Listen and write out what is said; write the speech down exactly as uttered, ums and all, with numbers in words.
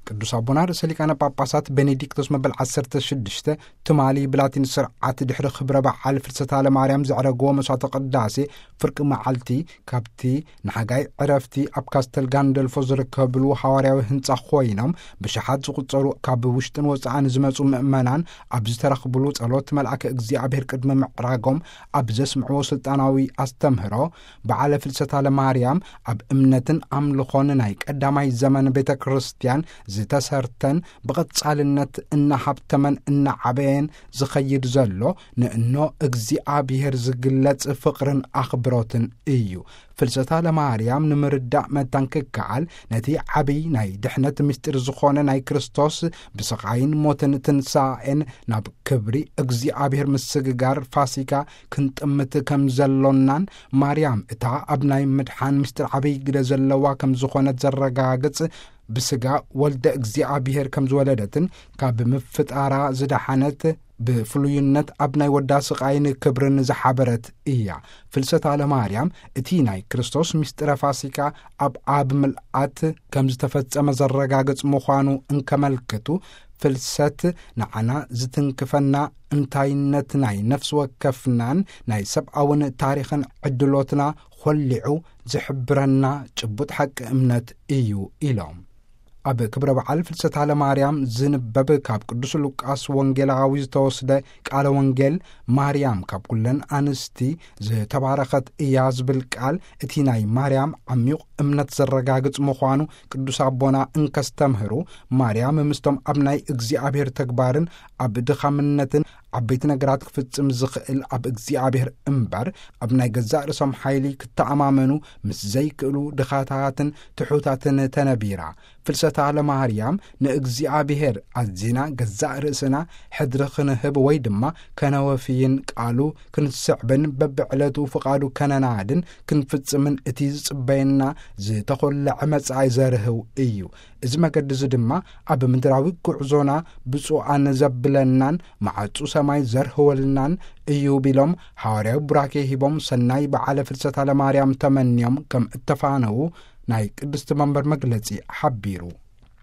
ቅዱስ አቡና ርእሰ ሊቃነ ጳጳሳት ቤኔዲክቶስ መበል ዓሰርተ ሽዱሽተ ትማሊ ብላቲን ስርዓት ድሕሪ ክብረ በዓል ፍልሰታ ለማርያም ዘዕረግዎ መስዋዕተ ቅዳሴ ፍርቂ መዓልቲ ካብቲ ንሓጋይ ዕረፍቲ ኣብ ካስተል ጋንደልፎ ዝርከብሉ ሓዋርያዊ ህንፃ ኮይኖም ብሽሓት ዝቁፀሩ ካብ ውሽጥን ወፃእን ዝመፁ ምእመናን ኣብ ዝተረኽብሉ ጸሎት መልአከ እግዚኣብሔር ቅድሚ ምዕራጎም ኣብ ዘስምዕዎ ስልጣናዊ ኣስተምህሮ በዓለ ፍልሰታ ለማርያም ኣብ እምነትን ኣምልኾን ናይ ቀዳማይ ዘመን ቤተ ክርስቲያን ዝተሰርተን ብቐጻልነት እናሃብተመን እናዓበየን ዝኸይድ ዘሎ ንእኖ እግዚኣብሔር ዝግለጽ ፍቕርን ኣኽብሮትን እዩ። ፍልሰታ ለማርያም ንምርዳእ መታንክከዓል ነቲ ዓብይ ናይ ድሕነት ምስጢር ዝኾነ ናይ ክርስቶስ ብስቓይን ሞትን ትንሣኤን ናብ ክብሪ እግዚኣብሔር ምስግጋር ፋሲካ ክንጥምት ከም ዘሎናን ማርያም እታ ኣብ ናይ ምድሓን ምስጢር ዓብይ ግደ ዘለዋ ከም ዝኾነት ዘረጋግጽ ብስጋ ወልደ እግዚኣብሔር ከም ዝወለደትን ካብ ምፍጣራ ዝደሓነት ብፍሉይነት ኣብ ናይ ወዳ ስቓይን ክብርን ዝሓበረት እያ። ፍልሰታ ለማርያም እቲ ናይ ክርስቶስ ምስጢረ ፋሲካ ኣብ ኣብ ምልኣት ከም ዝተፈጸመ ዘረጋግጽ ምዃኑ እንከመልክቱ ፍልሰት ንዓና ዝትንክፈና እንታይነት ናይ ነፍሲ ወከፍናን ናይ ሰብኣውን ታሪኽን ዕድሎትና ኾሊዑ ዝሕብረና ጭቡጥ ሓቂ እምነት እዩ ኢሎም። ኣብ ክብረ በዓል ፍልሰታ ለማርያም ዝንበብ ካብ ቅዱስ ሉቃስ ወንጌላዊ ዝተወስደ ቃለ ወንጌል ማርያም ካብ ኩለን ኣንስቲ ዝተባረኸት እያ ዝብል ቃል እቲ ናይ ማርያም ዓሚቕ እምነት ዘረጋግጽ ምዃኑ ቅዱስ ኣቦና እንከስተምህሩ ማርያም ምስቶም ኣብ ናይ እግዚኣብሔር ተግባርን ኣብ ድኻምነትን ዓበይቲ ነገራት ክፍጽም ዝኽእል ኣብ እግዚኣብሔር እምበር ኣብ ናይ ገዛእ ርእሶም ሓይሊ ክተኣማመኑ ምስ ዘይክእሉ ድኻታትን ትሑታትን ተነቢራ። ፍልሰታ ለማርያም ንእግዚኣብሔር ኣዚና ገዛእ ርእስና ሕድሪ ክንህብ ወይ ድማ ከነወፍይን ቃሉ ክንስዕብን በብዕለቱ ፍቓዱ ከነናድን ክንፍጽምን እቲ ዝጽበየና ዝተኰለዐ መጻኢ ዘርህው እዩ። እዚ መገዲ እዚ ድማ ኣብ ምድራዊ ጉዕዞና ብፁዓን ዘብለናን ማዕጹ ሰማይ ዘርህወልናን እዩ ቢሎም ሐዋርያዊ ቡራኬ ሂቦም ሰናይ በዓለ ፍልሰታ ለማርያም ተመንዮም ከም እተፋነዉ ናይ ቅድስቲ መንበር መግለጺ ሓቢሩ።